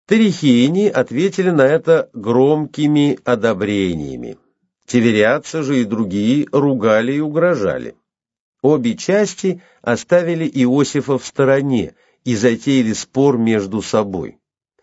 Терихейни ответили на это громкими одобрениями. Тивериадцы же и другие ругали и угрожали. Обе части оставили Иосифа в стороне и затеяли спор между собой.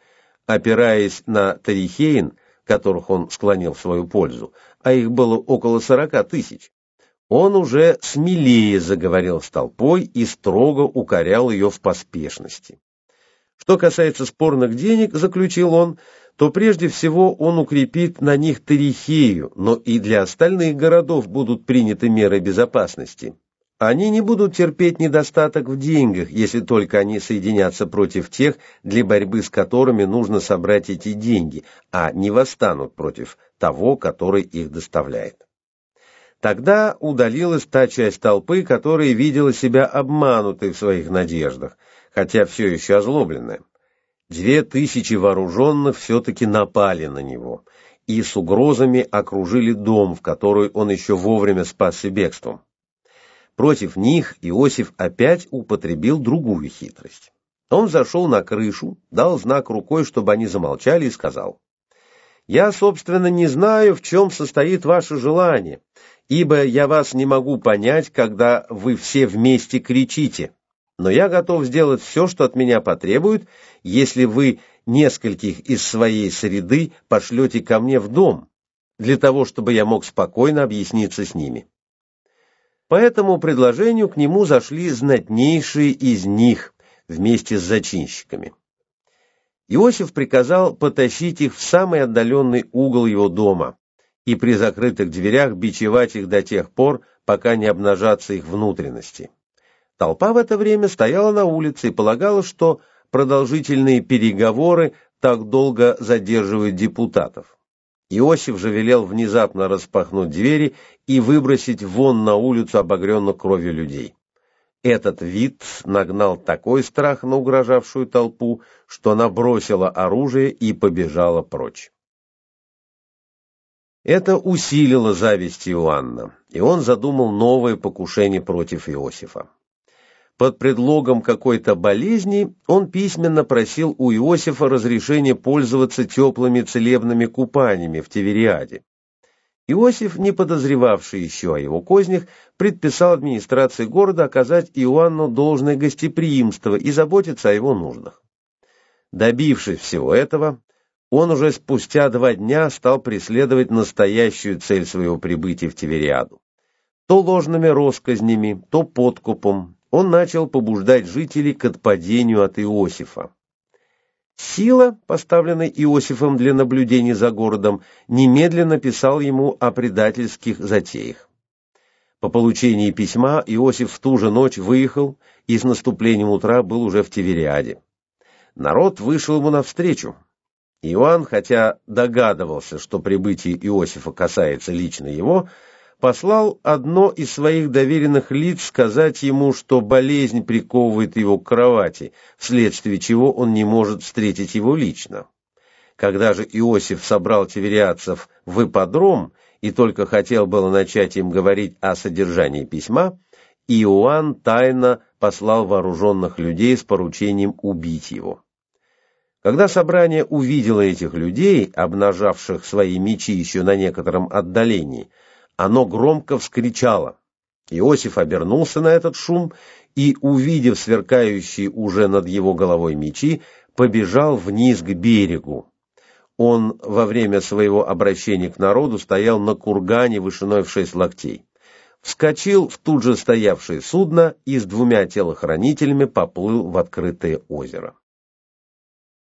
Опираясь на Терихейн, которых он склонил в свою пользу, а их было около 40 тысяч, он уже смелее заговорил с толпой и строго укорял ее в поспешности. Что касается спорных денег, заключил он, то прежде всего он укрепит на них Терихею, но и для остальных городов будут приняты меры безопасности. Они не будут терпеть недостаток в деньгах, если только они соединятся против тех, для борьбы с которыми нужно собрать эти деньги, а не восстанут против того, который их доставляет. Тогда удалилась та часть толпы, которая видела себя обманутой в своих надеждах, хотя все еще озлобленная. 2000 вооруженных все-таки напали на него и с угрозами окружили дом, в который он еще вовремя спасся бегством. Против них Иосиф опять употребил другую хитрость. Он зашел на крышу, дал знак рукой, чтобы они замолчали, и сказал: «Я, собственно, не знаю, в чем состоит ваше желание, ибо я вас не могу понять, когда вы все вместе кричите. Но я готов сделать все, что от меня потребуют, если вы нескольких из своей среды пошлете ко мне в дом, для того, чтобы я мог спокойно объясниться с ними». По этому предложению к нему зашли знатнейшие из них вместе с зачинщиками. Иосиф приказал потащить их в самый отдаленный угол его дома и при закрытых дверях бичевать их до тех пор, пока не обнажатся их внутренности. Толпа в это время стояла на улице и полагала, что продолжительные переговоры так долго задерживают депутатов. Иосиф же велел внезапно распахнуть двери и выбросить вон на улицу обогренных кровью людей. Этот вид нагнал такой страх на угрожавшую толпу, что она бросила оружие и побежала прочь. Это усилило зависть Иоанна, и он задумал новое покушение против Иосифа. Под предлогом какой-то болезни он письменно просил у Иосифа разрешения пользоваться теплыми целебными купаниями в Тивериаде. Иосиф, не подозревавший еще о его кознях, предписал администрации города оказать Иоанну должное гостеприимство и заботиться о его нуждах. Добившись всего этого, он уже спустя 2 дня стал преследовать настоящую цель своего прибытия в Тивериаду. То ложными россказнями, то подкупом он начал побуждать жителей к отпадению от Иосифа. Сила, поставленная Иосифом для наблюдения за городом, немедленно писал ему о предательских затеях. По получении письма Иосиф в ту же ночь выехал и с наступлением утра был уже в Тивериаде. Народ вышел ему навстречу. Иоанн, хотя догадывался, что прибытие Иосифа касается лично его, послал одно из своих доверенных лиц сказать ему, что болезнь приковывает его к кровати, вследствие чего он не может встретить его лично. Когда же Иосиф собрал тивериадцев в ипподром и только хотел было начать им говорить о содержании письма, Иоанн тайно послал вооруженных людей с поручением убить его. Когда собрание увидело этих людей, обнажавших свои мечи еще на некотором отдалении, оно громко вскричало. Иосиф обернулся на этот шум и, увидев сверкающие уже над его головой мечи, побежал вниз к берегу. Он во время своего обращения к народу стоял на кургане вышиной в 6 локтей. Вскочил в тут же стоявшее судно и с 2 телохранителями поплыл в открытое озеро.